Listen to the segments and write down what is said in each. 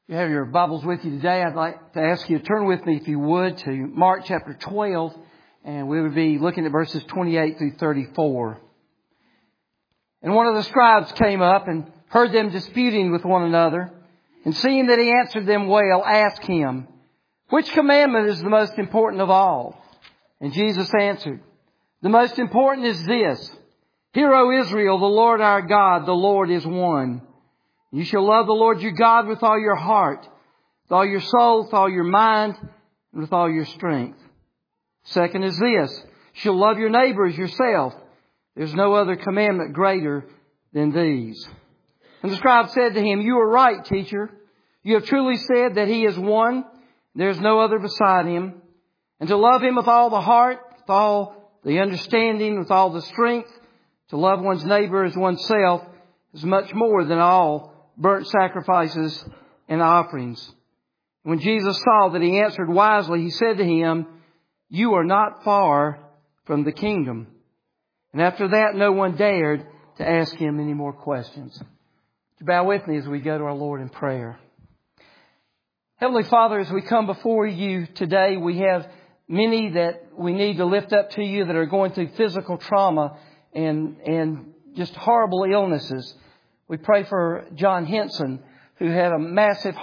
You have your Bibles with you today. I'd like to ask you to turn with me, if you would, to Mark chapter 12, and we would be looking at verses 28 through 34. And one of the scribes came up and heard them disputing with one another, and seeing that he answered them well, asked him, "Which commandment is the most important of all?" And Jesus answered, "The most important is this: Hear, O Israel, the Lord our God, the Lord is one. You shall love the Lord your God with all your heart, with all your soul, with all your mind, and with all your strength. Second is this: you shall love your neighbor as yourself. There's no other commandment greater than these." And the scribe said to him, "You are right, teacher. You have truly said that He is one. There is no other beside Him. And to love Him with all the heart, with all the understanding, with all the strength, to love one's neighbor as oneself, is much more than all burnt sacrifices and offerings." When Jesus saw that he answered wisely, He said to him, "You are not far from the kingdom." And after that, no one dared to ask Him any more questions. Would you bow with me as we go to our Lord in prayer? Heavenly Father, as we come before You today, we have many that we need to lift up to You that are going through physical trauma and just horrible illnesses. We pray for John Henson, who had a massive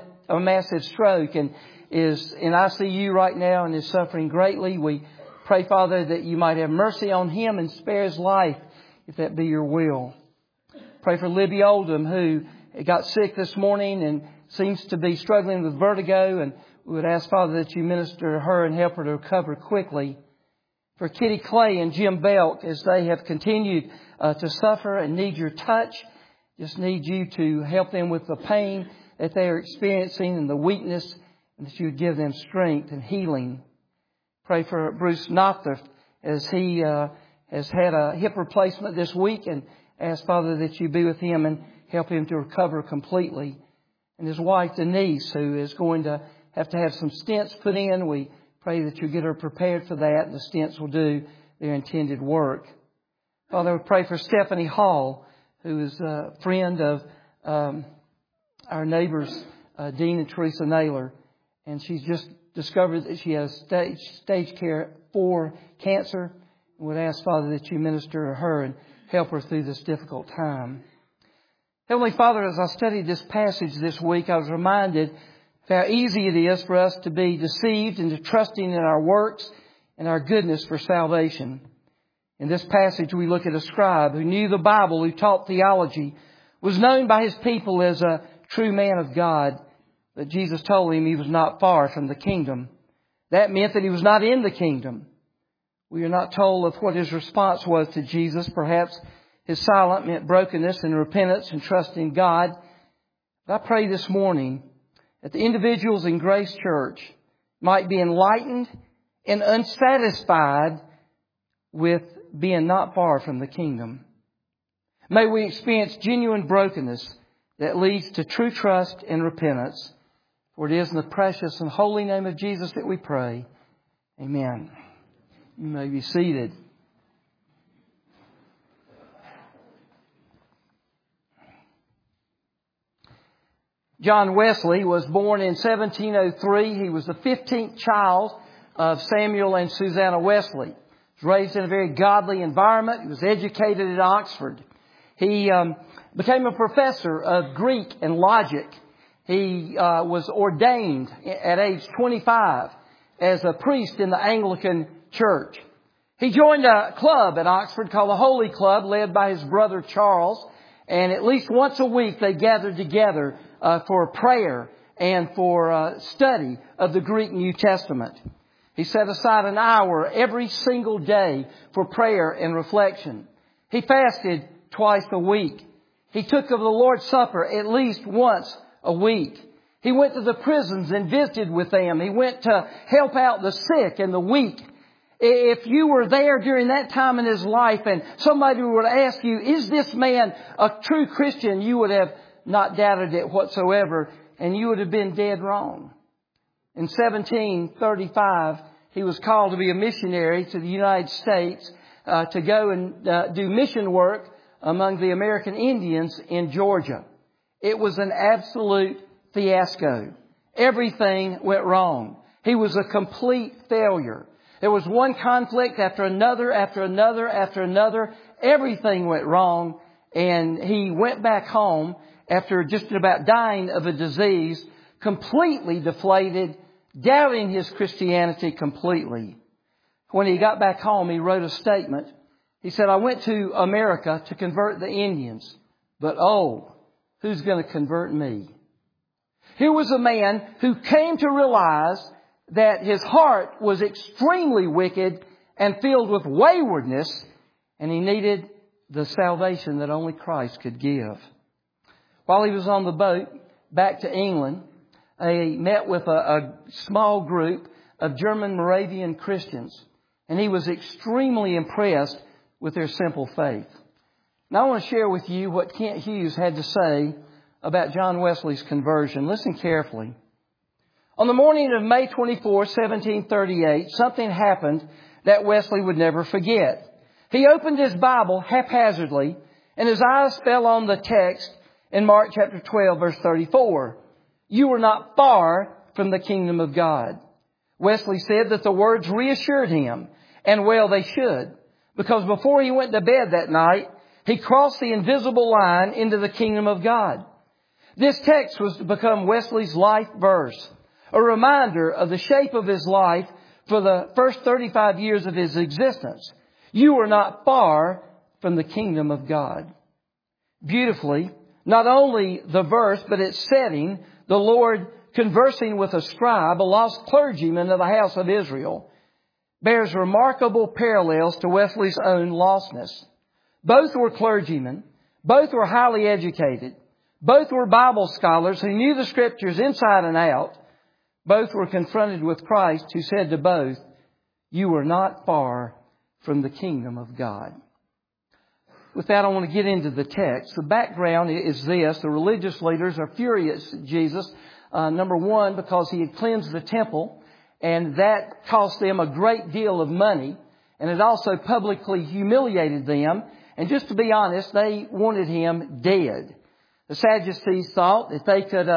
stroke and is in ICU right now and is suffering greatly. We pray, Father, that You might have mercy on him and spare his life, if that be Your will. Pray for Libby Oldham, who got sick this morning and seems to be struggling with vertigo, and we would ask, Father, that You minister to her and help her to recover quickly. For Kitty Clay and Jim Belk, as they have continued to suffer and need Your touch, just need You to help them with the pain that they are experiencing and the weakness, and that You would give them strength and healing. Pray for Bruce Knopfler, as he has had a hip replacement this week, and ask, Father, that You be with him and help him to recover completely. And his wife Denise, who is going to have some stents put in, we pray that You get her prepared for that, and the stents will do their intended work. Father, we pray for Stephanie Hall, who is a friend of our neighbors, Dean and Teresa Naylor. And she's just discovered that she has stage 4 cancer. And would ask, Father, that You minister to her and help her through this difficult time. Heavenly Father, as I studied this passage this week, I was reminded of how easy it is for us to be deceived into trusting in our works and our goodness for salvation. In this passage, we look at a scribe who knew the Bible, who taught theology, was known by his people as a true man of God, but Jesus told him he was not far from the kingdom. That meant that he was not in the kingdom. We are not told of what his response was to Jesus. Perhaps his silence meant brokenness and repentance and trust in God. But I pray this morning that the individuals in Grace Church might be enlightened and unsatisfied with being not far from the kingdom. May we experience genuine brokenness that leads to true trust and repentance. For it is in the precious and holy name of Jesus that we pray. Amen. You may be seated. John Wesley was born in 1703. He was the 15th child of Samuel and Susanna Wesley. He was raised in a very godly environment. He was educated at Oxford. He became a professor of Greek and logic. He was ordained at age 25 as a priest in the Anglican Church. He joined a club at Oxford called the Holy Club, led by his brother Charles. And at least once a week they gathered together for prayer and for study of the Greek New Testament. He set aside an hour every single day for prayer and reflection. He fasted twice a week. He took of the Lord's Supper at least once a week. He went to the prisons and visited with them. He went to help out the sick and the weak. If you were there during that time in his life and somebody would ask you, "Is this man a true Christian?" you would have not doubted it whatsoever, and you would have been dead wrong. In 1735, he was called to be a missionary to the United States, to go and do mission work among the American Indians in Georgia. It was an absolute fiasco. Everything went wrong. He was a complete failure. There was one conflict after another, after another, after another. Everything went wrong. And he went back home after just about dying of a disease, completely deflated, doubting his Christianity completely. When he got back home, he wrote a statement. He said, I went to America to convert the Indians, but who's going to convert me? Here was a man who came to realize that his heart was extremely wicked and filled with waywardness, and he needed the salvation that only Christ could give. While he was on the boat back to England, he met with a small group of German Moravian Christians, and he was extremely impressed with their simple faith. Now I want to share with you what Kent Hughes had to say about John Wesley's conversion. Listen carefully. On the morning of May 24, 1738, something happened that Wesley would never forget. He opened his Bible haphazardly, and his eyes fell on the text in Mark chapter 12, verse 34. You are not far from the kingdom of God. Wesley said that the words reassured him, and well they should, because before he went to bed that night, he crossed the invisible line into the kingdom of God. This text was to become Wesley's life verse, a reminder of the shape of his life for the first 35 years of his existence. You are not far from the kingdom of God. Beautifully, not only the verse, but its setting, the Lord conversing with a scribe, a lost clergyman of the house of Israel, bears remarkable parallels to Wesley's own lostness. Both were clergymen. Both were highly educated. Both were Bible scholars who knew the Scriptures inside and out. Both were confronted with Christ, who said to both, you are not far from the kingdom of God. With that, I want to get into the text. The background is this. The religious leaders are furious at Jesus. Number one, because he had cleansed the temple, and that cost them a great deal of money. And it also publicly humiliated them. And just to be honest, they wanted him dead. The Sadducees thought that they could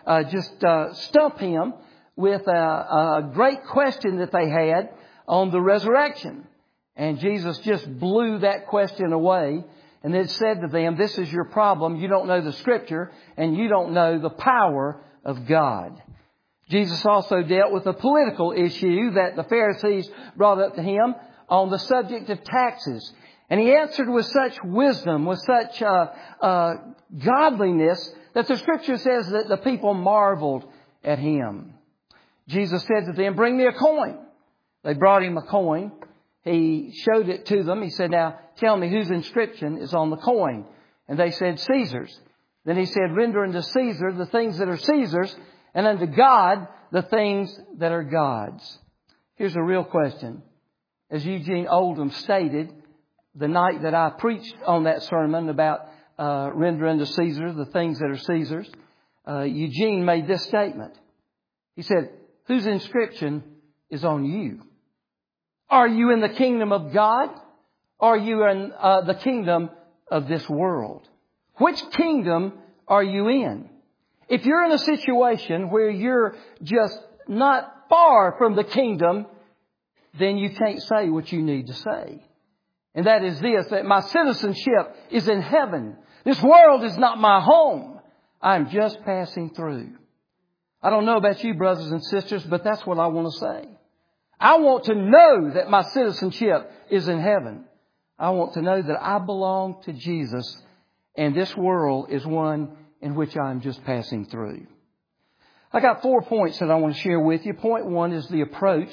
just stump him with a great question that they had on the resurrection. And Jesus just blew that question away and then said to them, this is your problem. You don't know the Scripture and you don't know the power of God. Jesus also dealt with a political issue that the Pharisees brought up to him on the subject of taxes. And he answered with such wisdom, with such godliness, that the Scripture says that the people marveled at him. Jesus said to them, bring me a coin. They brought him a coin. He showed it to them. He said, now tell me whose inscription is on the coin. And they said, Caesar's. Then he said, render unto Caesar the things that are Caesar's, and unto God the things that are God's. Here's a real question. As Eugene Oldham stated the night that I preached on that sermon about render unto Caesar the things that are Caesar's, Eugene made this statement. He said, whose inscription is on you? Are you in the kingdom of God? Are you in the kingdom of this world? Which kingdom are you in? If you're in a situation where you're just not far from the kingdom, then you can't say what you need to say. And that is this, that my citizenship is in heaven. This world is not my home. I'm just passing through. I don't know about you, brothers and sisters, but that's what I want to say. I want to know that my citizenship is in heaven. I want to know that I belong to Jesus, and this world is one in which I'm just passing through. I got 4 points that I want to share with you. Point one is the approach.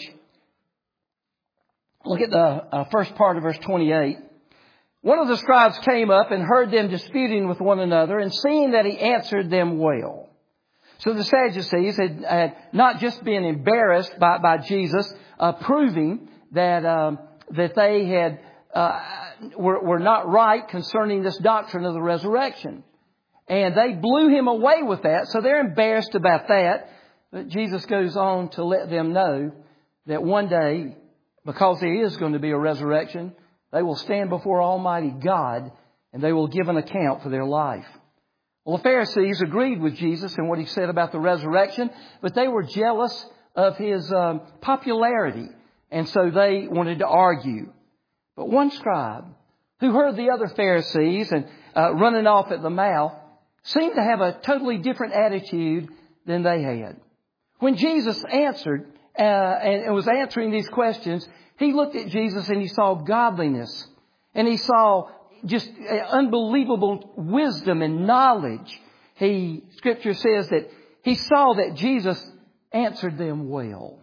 Look at the first part of verse 28. One of the scribes came up and heard them disputing with one another, and seeing that he answered them well. So the Sadducees had not just been embarrassed by Jesus, proving that they had were not right concerning this doctrine of the resurrection. And they blew him away with that, so they're embarrassed about that. But Jesus goes on to let them know that one day, because there is going to be a resurrection, they will stand before Almighty God and they will give an account for their life. Well, the Pharisees agreed with Jesus in what he said about the resurrection, but they were jealous of his popularity, and so they wanted to argue. But one scribe, who heard the other Pharisees and running off at the mouth, seemed to have a totally different attitude than they had. When Jesus answered and was answering these questions, he looked at Jesus and he saw godliness. And he saw just unbelievable wisdom and knowledge. Scripture says that he saw that Jesus answered them well.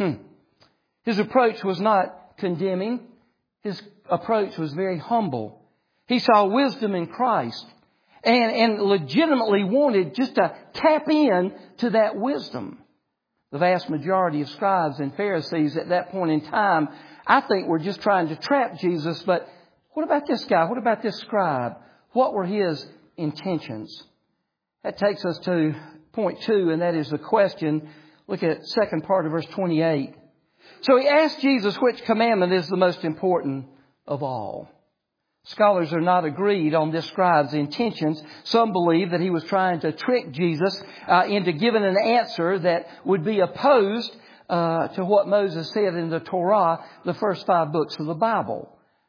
His approach was not condemning. His approach was very humble. He saw wisdom in Christ and legitimately wanted just to tap in to that wisdom. The vast majority of scribes and Pharisees at that point in time, I think, were just trying to trap Jesus. But what about this guy? What about this scribe? What were his intentions? That takes us to point 2, and that is the question. Look at second part of verse 28. So he asked Jesus which commandment is the most important of all. Scholars are not agreed on this scribe's intentions. Some believe that he was trying to trick Jesus into giving an answer that would be opposed to what Moses said in the Torah, the first 5 books of the Bible.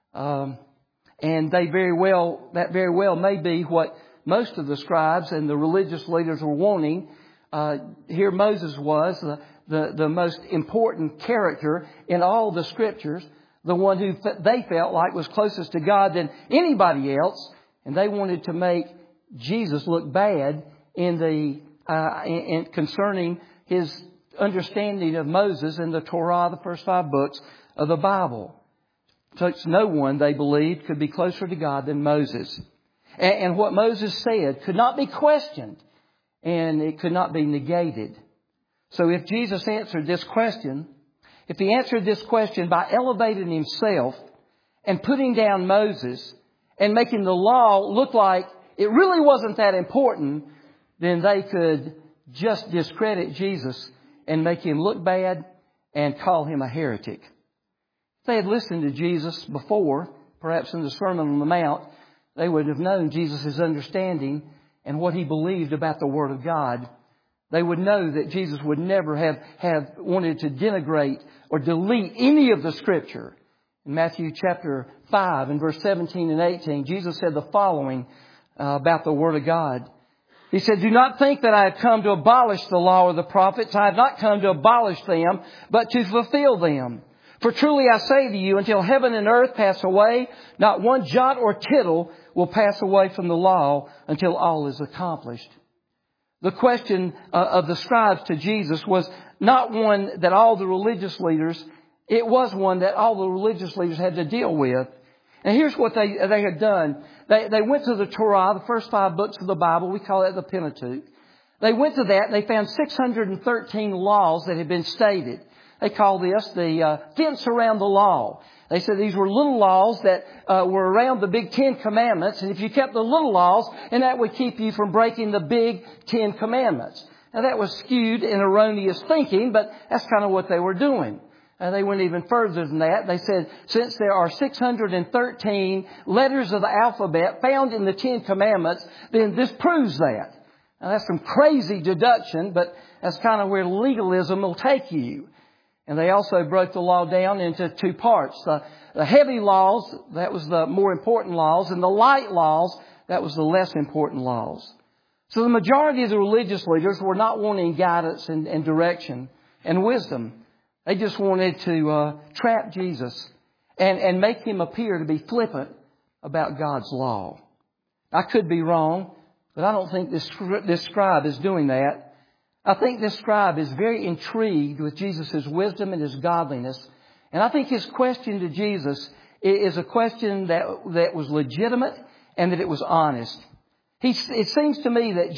And that very well may be what most of the scribes and the religious leaders were wanting. Here Moses was the most important character in all the Scriptures, the one who they felt like was closest to God than anybody else, and they wanted to make Jesus look bad in concerning his understanding of Moses and the Torah, the first 5 books of the Bible. Such no one, they believed, could be closer to God than Moses. And what Moses said could not be questioned, and it could not be negated. So if Jesus answered this question, if he answered this question by elevating himself and putting down Moses and making the law look like it really wasn't that important, then they could just discredit Jesus and make him look bad and call him a heretic. If they had listened to Jesus before, perhaps in the Sermon on the Mount, they would have known Jesus' understanding and what he believed about the Word of God. They would know that Jesus would never have wanted to denigrate or delete any of the Scripture. In Matthew chapter 5 and verse 17 and 18, Jesus said the following about the Word of God. He said, "Do not think that I have come to abolish the law or the prophets. I have not come to abolish them, but to fulfill them. For truly I say to you, until heaven and earth pass away, not one jot or tittle will pass away from the law until all is accomplished." The question of the scribes to Jesus was not one that all the religious leaders, it was one that all the religious leaders had to deal with. And here's what they had done. They went to the Torah, the first 5 books of the Bible. We call it the Pentateuch. They went to that and they found 613 laws that had been stated. They call this the fence around the law. They said these were little laws that were around the big 10 commandments. And if you kept the little laws, and that would keep you from breaking the big 10 commandments. Now that was skewed and erroneous thinking, but that's kind of what they were doing. They went even further than that. They said, since there are 613 letters of the alphabet found in the 10 commandments, then this proves that. Now that's some crazy deduction, but that's kind of where legalism will take you. And they also broke the law down into 2 parts. The heavy laws, that was the more important laws, and the light laws, that was the less important laws. So the majority of the religious leaders were not wanting guidance and direction and wisdom. They just wanted to trap Jesus and make him appear to be flippant about God's law. I could be wrong, but I don't think this scribe is doing that. I think this scribe is very intrigued with Jesus' wisdom and his godliness. And I think his question to Jesus is a question that was legitimate and that it was honest. It seems to me that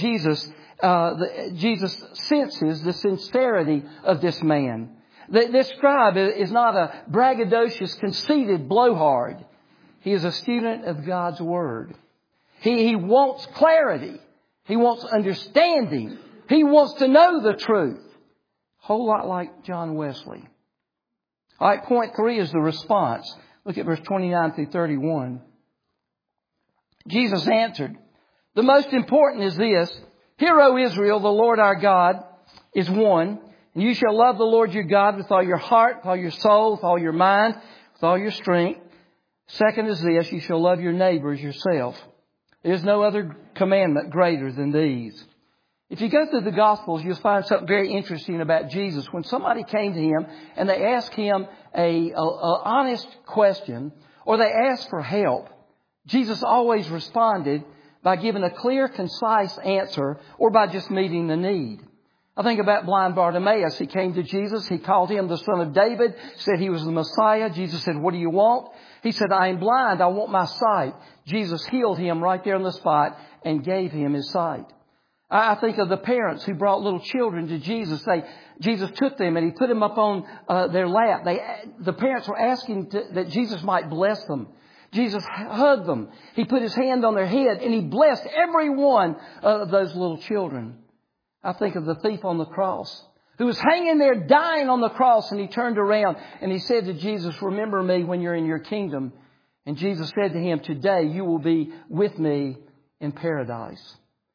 Jesus senses the sincerity of this man. This scribe is not a braggadocious, conceited blowhard. He is a student of God's Word. He wants clarity. He wants understanding. He wants to know the truth. A whole lot like John Wesley. All right, point 3 is the response. Look at verse 29 through 31. Jesus answered, The most important is this: Hear, O Israel, the Lord our God is one. And you shall love the Lord your God with all your heart, with all your soul, with all your mind, with all your strength. Second is this: you shall love your neighbor as yourself. There is no other commandment greater than these. If you go through the Gospels, you'll find something very interesting about Jesus. When somebody came to Him and they asked Him a honest question, or they asked for help, Jesus always responded by giving a clear, concise answer, or by just meeting the need. I think about blind Bartimaeus. He came to Jesus. He called Him the Son of David, said He was the Messiah. Jesus said, "What do you want?" He said, "I am blind. I want my sight." Jesus healed him right there on the spot and gave him his sight. I think of the parents who brought little children to Jesus. Jesus took them and He put them up on their lap. The parents were asking that Jesus might bless them. Jesus hugged them. He put His hand on their head and He blessed every one of those little children. I think of the thief on the cross who was hanging there dying on the cross, and he turned around and he said to Jesus, "Remember me when you're in your kingdom." And Jesus said to him, "Today you will be with me in paradise."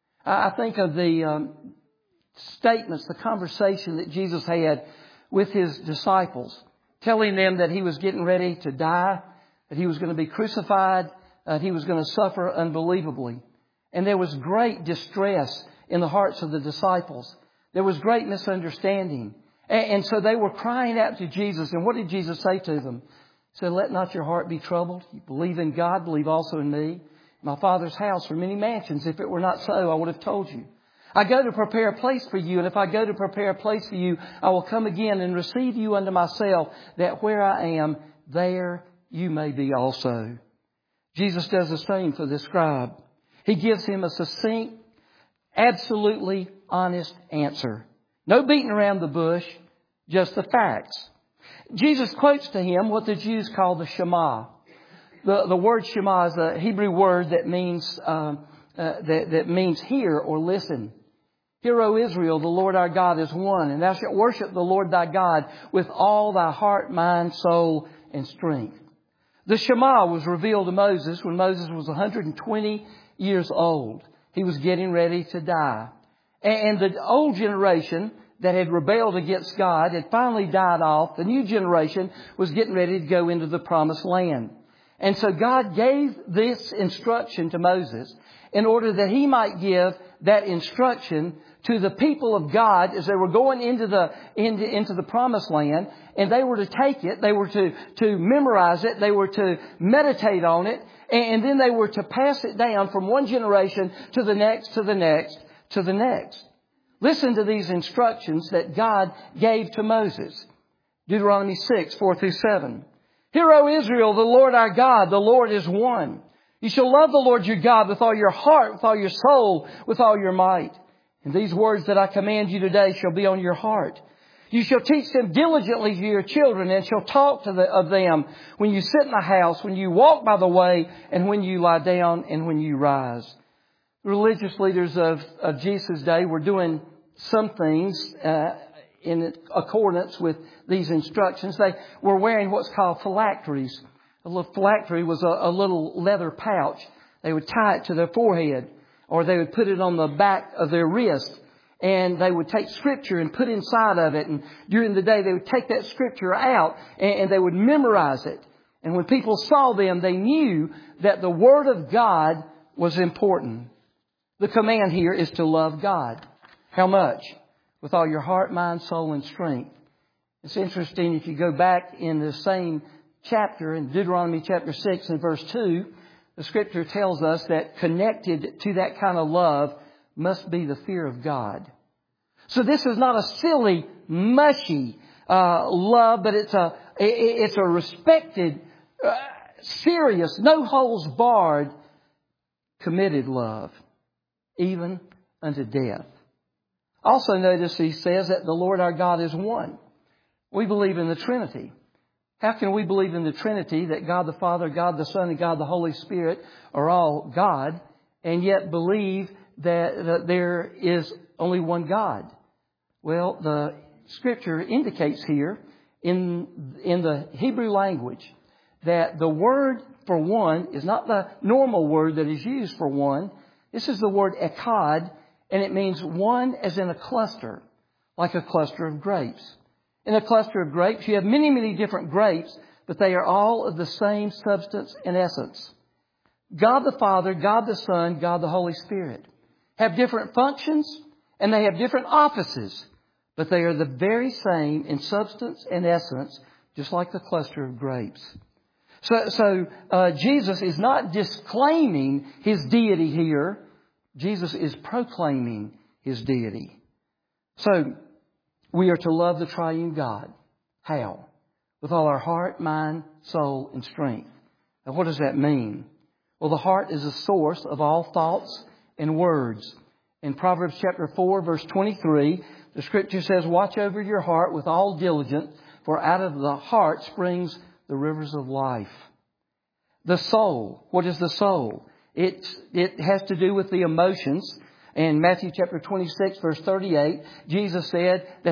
I think of the statements, the conversation that Jesus had with His disciples, telling them that He was getting ready to die, that He was going to be crucified, that He was going to suffer unbelievably. And there was great distress in the hearts of the disciples. There was great misunderstanding. And so they were crying out to Jesus. And what did Jesus say to them? He said, "Let not your heart be troubled. You believe in God, believe also in me. My Father's house are many mansions. If it were not so, I would have told you. I go to prepare a place for you. And if I go to prepare a place for you, I will come again and receive you unto myself, that where I am, there you may be also." Jesus does the same for this scribe. He gives him a succinct, absolutely honest answer. No beating around the bush, just the facts. Jesus quotes to him what the Jews call the Shema. The word Shema is a Hebrew word that means that means hear or listen. "Hear, O Israel, the Lord our God is one, and thou shalt worship the Lord thy God with all thy heart, mind, soul, and strength." The Shema was revealed to Moses when Moses was 120 years old. He was getting ready to die. And the old generation that had rebelled against God had finally died off. The new generation was getting ready to go into the promised land. And so God gave this instruction to Moses in order that he might give that instruction to the people of God as they were going into the promised land. And they were to take it, they were to memorize it, they were to meditate on it, and then they were to pass it down from one generation to the next, to the next, to the next. Listen to these instructions that God gave to Moses. Deuteronomy 6, 4 through 7. "Hear, O Israel, the Lord our God, the Lord is one. You shall love the Lord your God with all your heart, with all your soul, with all your might. And these words that I command you today shall be on your heart. You shall teach them diligently to your children, and shall talk of them when you sit in the house, when you walk by the way, and when you lie down, and when you rise." The religious leaders of Jesus' day were doing some things in accordance with these instructions. They were wearing what's called phylacteries. A little phylactery was a little leather pouch. They would tie it to their forehead, or they would put it on the back of their wrist. And they would take Scripture and put inside of it. And during the day, they would take that Scripture out and they would memorize it. And when people saw them, they knew that the Word of God was important. The command here is to love God. How much? With all your heart, mind, soul, and strength. It's interesting, if you go back in the same chapter, in Deuteronomy chapter 6 and verse 2, the Scripture tells us that connected to that kind of love must be the fear of God. So this is not a silly, mushy love, but it's a respected, serious, no holds barred, committed love, even unto death. Also notice he says that the Lord our God is one. We believe in the Trinity. How can we believe in the Trinity, that God the Father, God the Son, and God the Holy Spirit are all God, and yet believe that there is only one God? Well, the Scripture indicates here in the Hebrew language that the word for one is not the normal word that is used for one. This is the word echad, and it means one as in a cluster, like a cluster of grapes. In a cluster of grapes, you have many, many different grapes, but they are all of the same substance and essence. God the Father, God the Son, God the Holy Spirit have different functions and they have different offices, but they are the very same in substance and essence, just like the cluster of grapes. So Jesus is not disclaiming His deity here. Jesus is proclaiming His deity. So we are to love the triune God. How? With all our heart, mind, soul, and strength. Now what does that mean? Well, the heart is the source of all thoughts and words. In Proverbs chapter 4, verse 23, the Scripture says, "Watch over your heart with all diligence, for out of the heart springs the rivers of life." The soul. What is the soul? It has to do with the emotions. In Matthew chapter 26, verse 38, Jesus said that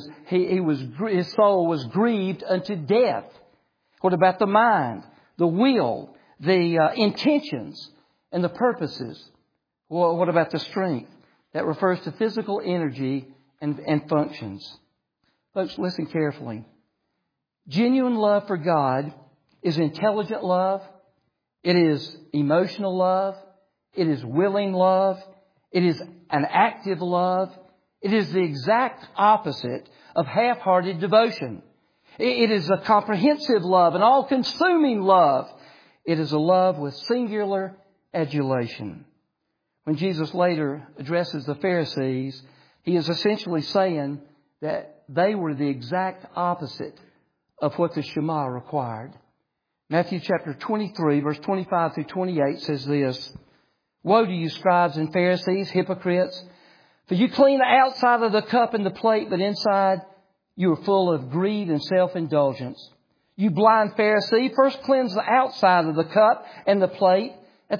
his soul was grieved unto death. What about the mind, the will, the intentions, and the purposes? Well, what about the strength? That refers to physical energy and functions. Folks, listen carefully. Genuine love for God is intelligent love. It is emotional love. It is willing love. It is an active love. It is the exact opposite of half-hearted devotion. It is a comprehensive love, an all-consuming love. It is a love with singular adulation. When Jesus later addresses the Pharisees, He is essentially saying that they were the exact opposite of what the Shema required. Matthew chapter 23, verse 25 through 28 says this, "Woe to you, scribes and Pharisees, hypocrites! For you clean the outside of the cup and the plate, but inside you are full of greed and self-indulgence. You blind Pharisee, first cleanse the outside of the cup and the plate, at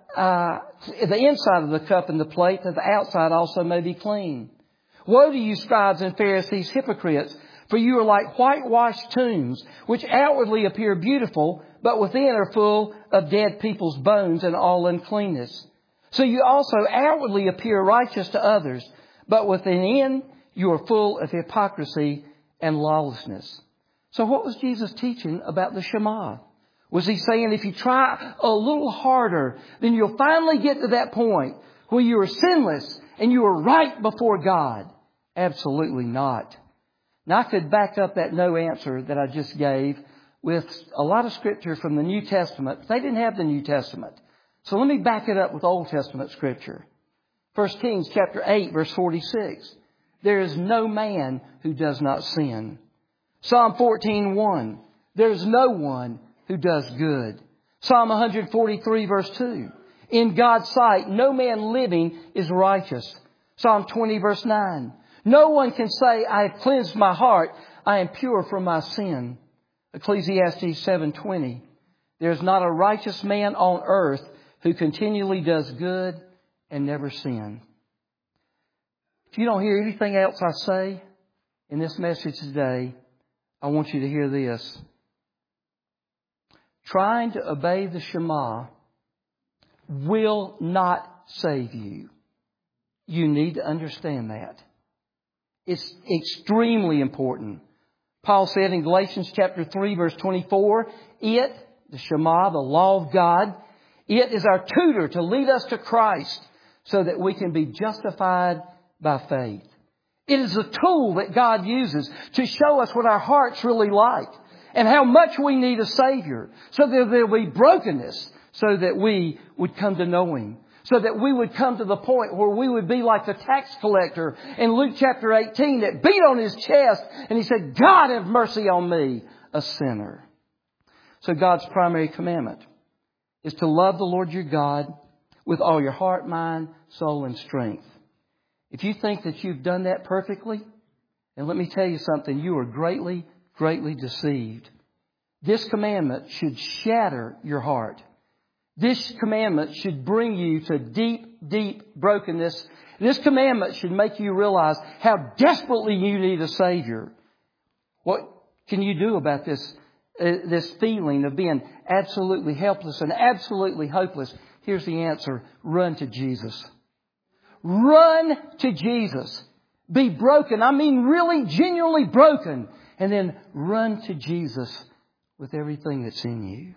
the inside of the cup and the plate, that the outside also may be clean. Woe to you, scribes and Pharisees, hypocrites! For you are like whitewashed tombs, which outwardly appear beautiful, but within are full of dead people's bones and all uncleanness. So you also outwardly appear righteous to others, but within you are full of hypocrisy and lawlessness." So what was Jesus teaching about the Shema? Was He saying if you try a little harder, then you'll finally get to that point where you are sinless and you are right before God? Absolutely not. Now, I could back up that no answer that I just gave with a lot of Scripture from the New Testament. They didn't have the New Testament. So let me back it up with Old Testament Scripture. 1 Kings chapter 8, verse 46. "There is no man who does not sin." Psalm 14:1. "There is no one who does good." Psalm 143, verse 2. "In God's sight, no man living is righteous." Psalm 20, verse 9. "No one can say, I have cleansed my heart. I am pure from my sin." Ecclesiastes 7:20. "There is not a righteous man on earth who continually does good and never sin." If you don't hear anything else I say in this message today, I want you to hear this. Trying to obey the Shema will not save you. You need to understand that. It's extremely important. Paul said in Galatians chapter 3, verse 24, the Shema, the law of God, it is our tutor to lead us to Christ so that we can be justified by faith. It is a tool that God uses to show us what our heart's really like and how much we need a Savior, so that there will be brokenness, so that we would come to know Him. So that we would come to the point where we would be like the tax collector in Luke chapter 18 that beat on his chest and he said, "God, have mercy on me, a sinner." So God's primary commandment is to love the Lord your God with all your heart, mind, soul, and strength. If you think that you've done that perfectly, then let me tell you something, you are greatly, greatly deceived. This commandment should shatter your heart. This commandment should bring you to deep, deep brokenness. This commandment should make you realize how desperately you need a Savior. What can you do about this feeling of being absolutely helpless and absolutely hopeless? Here's the answer. Run to Jesus. Run to Jesus. Be broken. I mean really genuinely broken. And then run to Jesus with everything that's in you.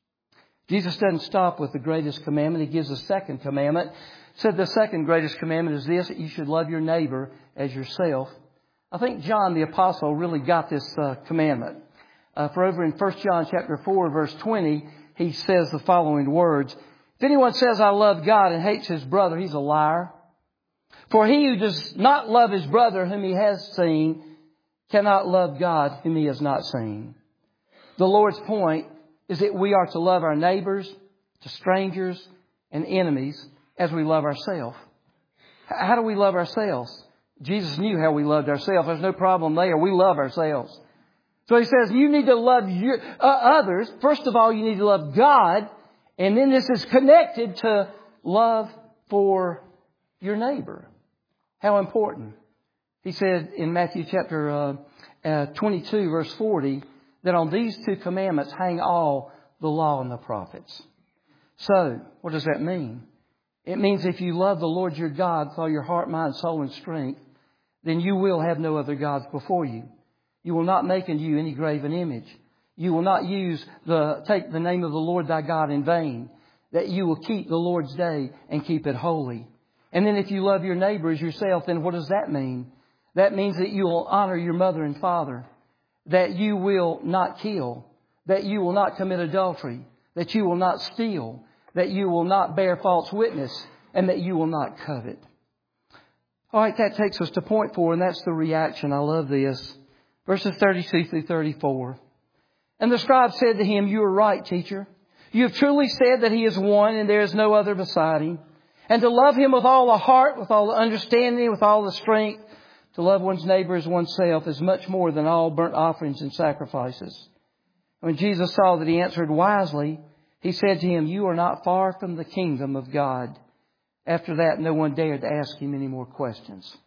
Jesus doesn't stop with the greatest commandment. He gives a second commandment. He said the second greatest commandment is this, that you should love your neighbor as yourself. I think John the Apostle really got this commandment. For over in 1 John chapter 4, verse 20, he says the following words. If anyone says, I love God and hates his brother, he's a liar. For he who does not love his brother whom he has seen cannot love God whom he has not seen. The Lord's point is that we are to love our neighbors, to strangers and enemies as we love ourselves. How do we love ourselves? Jesus knew how we loved ourselves. There's no problem there. We love ourselves. So he says you need to love your others. First of all, you need to love God. And then this is connected to love for your neighbor. How important. He said in Matthew chapter 22, verse 40, that on these two commandments hang all the law and the prophets. So, what does that mean? It means if you love the Lord your God with all your heart, mind, soul, and strength, then you will have no other gods before you. You will not make unto you any graven image. You will not take the name of the Lord thy God in vain. That you will keep the Lord's day and keep it holy. And then if you love your neighbor as yourself, then what does that mean? That means that you will honor your mother and father. That you will not kill. That you will not commit adultery. That you will not steal. That you will not bear false witness. And that you will not covet. All right, that takes us to point 4, and that's the reaction. I love this. Verses 32 through 34. And the scribe said to him, you are right, teacher. You have truly said that he is one and there is no other beside him. And to love him with all the heart, with all the understanding, with all the strength, to love one's neighbor as oneself is much more than all burnt offerings and sacrifices. When Jesus saw that he answered wisely, he said to him, you are not far from the kingdom of God. After that, no one dared to ask him any more questions.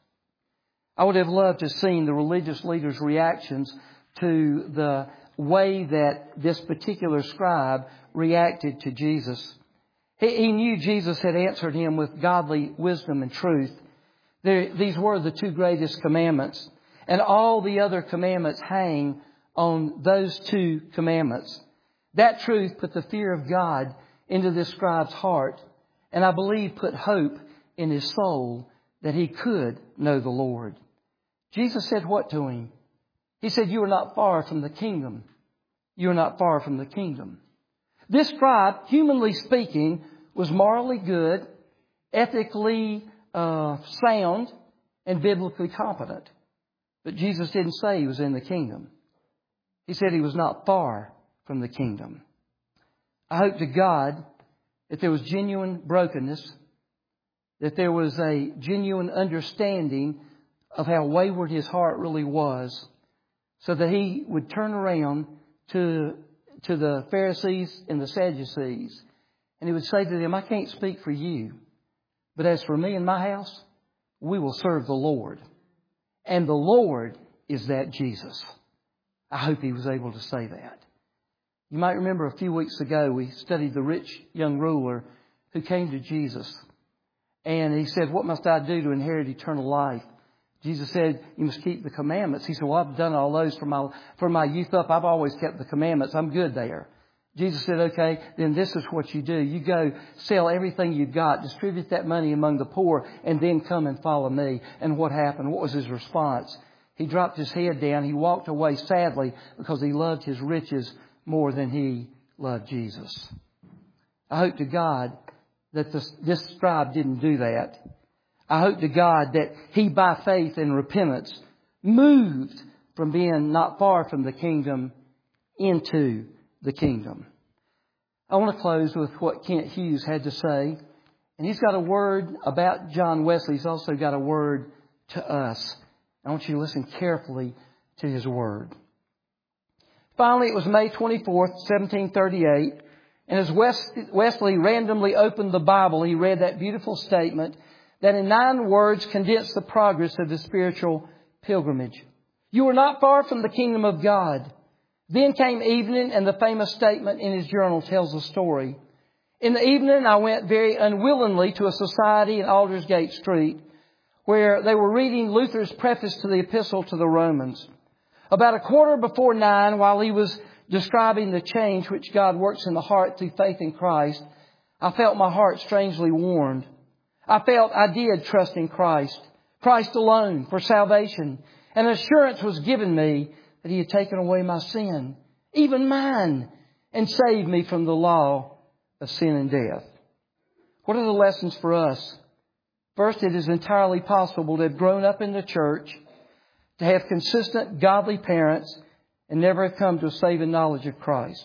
I would have loved to have seen the religious leaders' reactions to the way that this particular scribe reacted to Jesus. He knew Jesus had answered him with godly wisdom and truth. These were the two greatest commandments. And all the other commandments hang on those two commandments. That truth put the fear of God into this scribe's heart. And I believe put hope in his soul that he could know the Lord. Jesus said what to him? He said, you are not far from the kingdom. You are not far from the kingdom. This scribe, humanly speaking, was morally good, ethically sound, and biblically competent. But Jesus didn't say he was in the kingdom. He said he was not far from the kingdom. I hope to God that there was genuine brokenness, that there was a genuine understanding of how wayward his heart really was, so that he would turn around to the Pharisees and the Sadducees, and he would say to them, I can't speak for you, but as for me and my house, we will serve the Lord. And the Lord is that Jesus. I hope he was able to say that. You might remember a few weeks ago we studied the rich young ruler who came to Jesus. And he said, what must I do to inherit eternal life? Jesus said, you must keep the commandments. He said, well, I've done all those from my youth up. I've always kept the commandments. I'm good there. Jesus said, okay, then this is what you do. You go sell everything you've got, distribute that money among the poor, and then come and follow me. And what happened? What was his response? He dropped his head down. He walked away sadly because he loved his riches more than he loved Jesus. I hope to God that this scribe didn't do that. I hope to God that he, by faith and repentance, moved from being not far from the kingdom into the kingdom. I want to close with what Kent Hughes had to say. And he's got a word about John Wesley. He's also got a word to us. I want you to listen carefully to his word. Finally, it was May 24th, 1738. And as Wesley randomly opened the Bible, he read that beautiful statement that in 9 words condensed the progress of his spiritual pilgrimage. You are not far from the kingdom of God. Then came evening, and the famous statement in his journal tells the story. In the evening, I went very unwillingly to a society in Aldersgate Street where they were reading Luther's preface to the Epistle to the Romans. About 9:15, while he was describing the change which God works in the heart through faith in Christ, I felt my heart strangely warmed. I felt I did trust in Christ, Christ alone for salvation. An assurance was given me that He had taken away my sin, even mine, and saved me from the law of sin and death. What are the lessons for us? First, it is entirely possible to have grown up in the church, to have consistent godly parents, and never have come to a saving knowledge of Christ.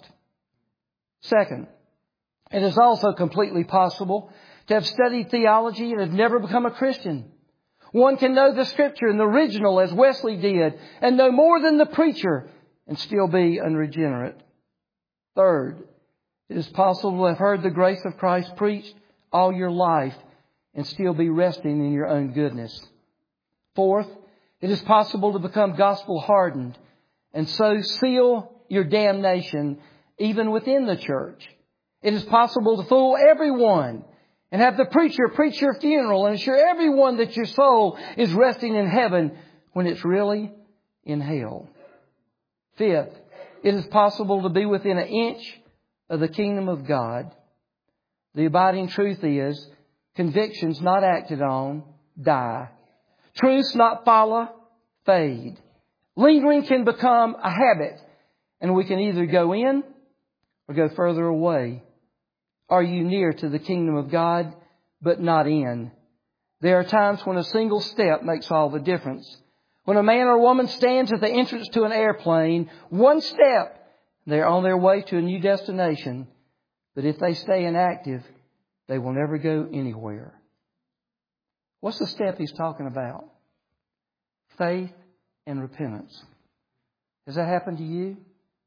Second, it is also completely possible to have studied theology and have never become a Christian. One can know the Scripture in the original as Wesley did and know more than the preacher and still be unregenerate. Third, it is possible to have heard the grace of Christ preached all your life and still be resting in your own goodness. Fourth, it is possible to become gospel hardened and so seal your damnation even within the church. It is possible to fool everyone and have the preacher preach your funeral and assure everyone that your soul is resting in heaven when it's really in hell. Fifth, it is possible to be within an inch of the kingdom of God. The abiding truth is, convictions not acted on die. Truths not follow fade. Lingering can become a habit, and we can either go in or go further away. Are you near to the kingdom of God, but not in? There are times when a single step makes all the difference. When a man or woman stands at the entrance to an airplane, one step, they're on their way to a new destination. But if they stay inactive, they will never go anywhere. What's the step he's talking about? Faith and repentance. Has that happened to you?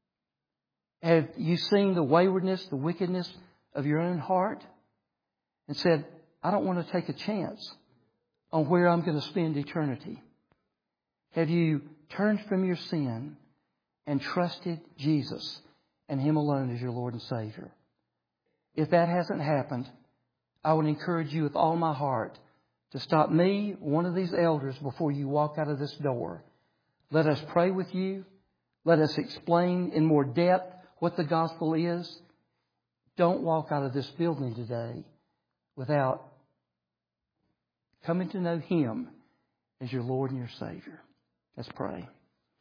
Have you seen the waywardness, the wickedness of your own heart and said, I don't want to take a chance on where I'm going to spend eternity? Have you turned from your sin and trusted Jesus and Him alone as your Lord and Savior? If that hasn't happened, I would encourage you with all my heart to stop me, one of these elders, before you walk out of this door. Let us pray with you. Let us explain in more depth what the gospel is. Don't walk out of this building today without coming to know Him as your Lord and your Savior. Let's pray.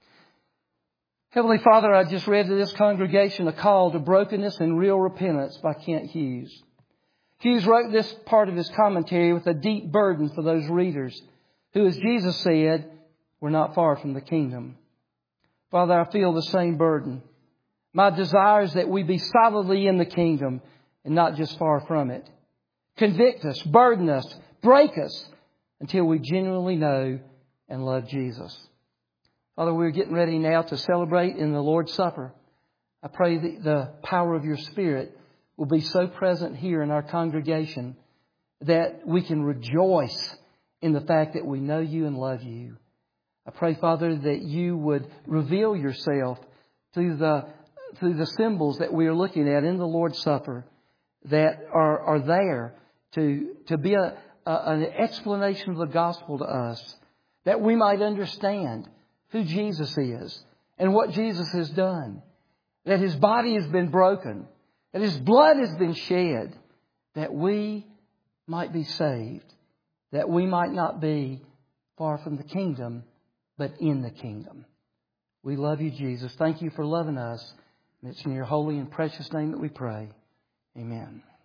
Heavenly Father, I just read to this congregation a call to brokenness and real repentance by Kent Hughes. Hughes wrote this part of his commentary with a deep burden for those readers who, as Jesus said, were not far from the kingdom. Father, I feel the same burden. My desire is that we be solidly in the kingdom and not just far from it. Convict us, burden us, break us until we genuinely know and love Jesus. Father, we're getting ready now to celebrate in the Lord's Supper. I pray that the power of your Spirit will be so present here in our congregation that we can rejoice in the fact that we know you and love you. I pray, Father, that you would reveal yourself through the symbols that we are looking at in the Lord's Supper that are there to be an explanation of the gospel to us, that we might understand who Jesus is and what Jesus has done, that His body has been broken, that His blood has been shed, that we might be saved, that we might not be far from the kingdom, but in the kingdom. We love you, Jesus. Thank you for loving us. And it's in your holy and precious name that we pray. Amen.